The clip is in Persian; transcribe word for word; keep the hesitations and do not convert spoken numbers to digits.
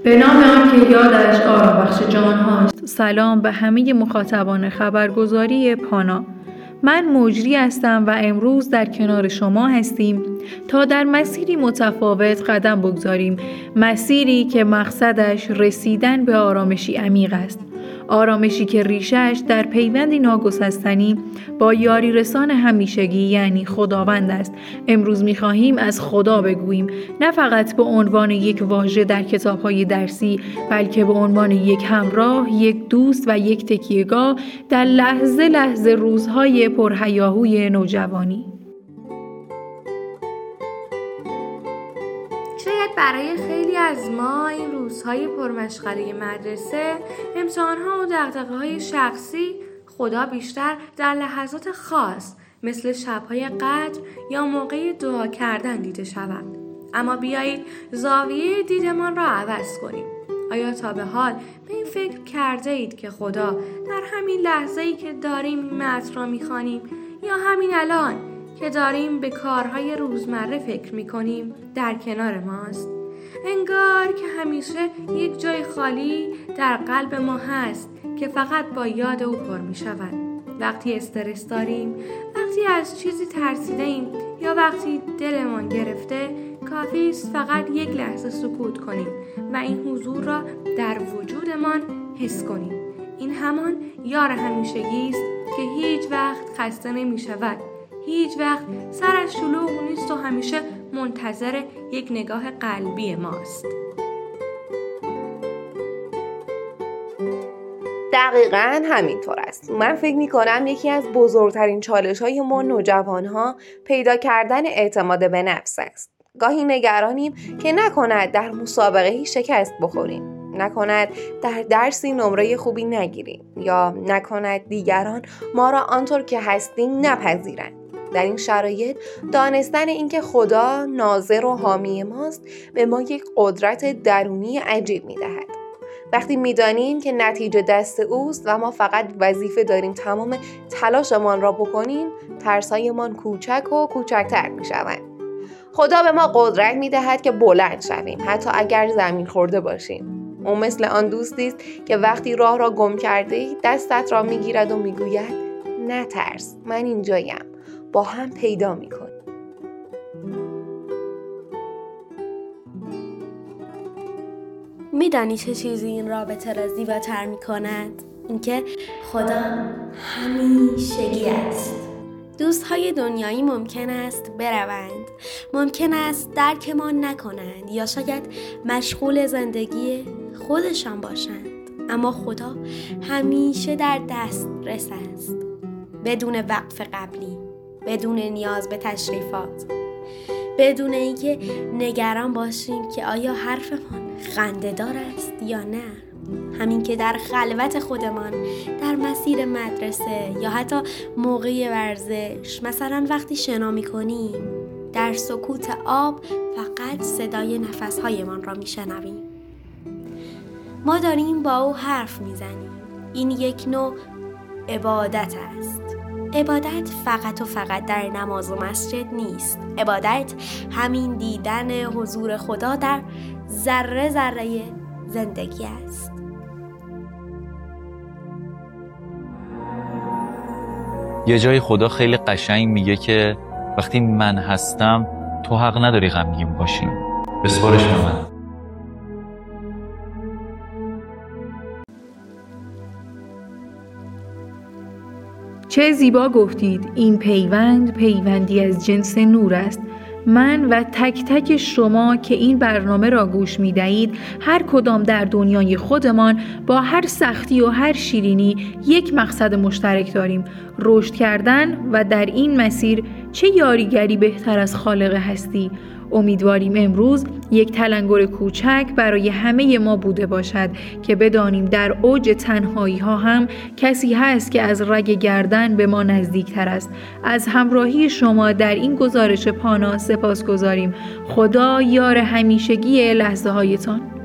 به نام آن که یادش آرام بخش جان هاست. سلام به همه مخاطبان خبرگزاری پانا. من مجری هستم و امروز در کنار شما هستیم تا در مسیری متفاوت قدم بگذاریم، مسیری که مقصدش رسیدن به آرامشی عمیق است، آرامشی که ریشه‌اش در پیوندی ناگسستنی با یاری رسان همیشگی یعنی خداوند است. امروز می‌خواهیم از خدا بگوییم، نه فقط به عنوان یک واژه در کتاب‌های درسی، بلکه به عنوان یک همراه، یک دوست و یک تکیه‌گاه در لحظه لحظه روزهای پرهیاهوی نوجوانی. شاید برای خیلی از ما این روزهای پرمشغله مدرسه، امتحان‌ها و دغدغه‌های شخصی خدا بیشتر در لحظات خاص مثل شب‌های قدر یا موقع دعا کردن دیده شود. اما بیایید زاویه دیدمان را عوض کنیم. آیا تا به حال به این فکر کرده اید که خدا در همین لحظه‌ای که داریم این متن را می‌خوانیم یا همین الان که داریم به کارهای روزمره فکر می‌کنیم در کنار ماست؟ انگار که همیشه یک جای خالی در قلب ما هست که فقط با یاد او پر می‌شود. وقتی استرس داریم، وقتی از چیزی ترسیده‌ایم یا وقتی دلمان گرفته، کافی است فقط یک لحظه سکوت کنیم و این حضور را در وجودمان حس کنیم. این همان یار همیشگی است که هیچ وقت خسته نمی‌شود، هیچ وقت سرش شلوغ نیست و همیشه منتظر یک نگاه قلبی ماست. دقیقاً همینطور است. من فکر می‌کنم یکی از بزرگترین چالش‌های ما نوجوان‌ها پیدا کردن اعتماد به نفس است. گاهی نگرانیم که نکند در مسابقه‌ای شکست بخوریم، نکند در درسی نمره خوبی نگیریم یا نکند دیگران ما را آنطور که هستیم نپذیرند. در این شرایط دانستن اینکه خدا ناظر و حامی ماست به ما یک قدرت درونی عجیب می‌دهد. وقتی می‌دانیم که نتیجه دست اوست و ما فقط وظیفه داریم تمام تلاشمان را بکنیم، ترسایمان کوچک و کوچکتر می‌شوند. خدا به ما قدرت می‌دهد که بلند شویم، حتی اگر زمین خورده باشیم. او مثل آن دوستی است که وقتی راه را گم کرده‌ای دستت را می‌گیرد و می‌گوید نترس، من اینجایم، با هم پیدا می‌کنیم. میدانی چه چیزی این رابطه را زیباتر می‌کند؟ اینکه خدا همیشگی است. دوست‌های دنیایی ممکن است بروند، ممکن است درکمان نکنند یا شاید مشغول زندگی خودشان باشند، اما خدا همیشه در دسترس است، بدون وقف قبلی، بدون نیاز به تشریفات، بدون اینکه نگران باشیم که آیا حرفمان خنده‌دار است یا نه. همین که در خلوت خودمان، در مسیر مدرسه یا حتی موقع ورزش، مثلا وقتی شنا می‌کنیم، در سکوت آب فقط صدای نفس‌هایمان را می‌شنویم. ما داریم با او حرف می‌زنیم. این یک نوع عبادت است. عبادت فقط و فقط در نماز و مسجد نیست. عبادت همین دیدن حضور خدا در ذره ذره زندگی است. یه جای خدا خیلی قشنگ میگه که وقتی من هستم تو حق نداری غمگین باشی، بسپارش به من. چه زیبا گفتید، این پیوند پیوندی از جنس نور است. من و تک تک شما که این برنامه را گوش می دهید، هر کدام در دنیای خودمان با هر سختی و هر شیرینی یک مقصد مشترک داریم: رشد کردن. و در این مسیر چه یاریگری بهتر از خالق هستی. امیدواریم امروز یک تلنگر کوچک برای همه ما بوده باشد که بدانیم در اوج تنهایی ها هم کسی هست که از رگ گردن به ما نزدیک تر است. از همراهی شما در این گزارش پانا سپاس گذاریم. خدا یار همیشگی لحظه هایتان.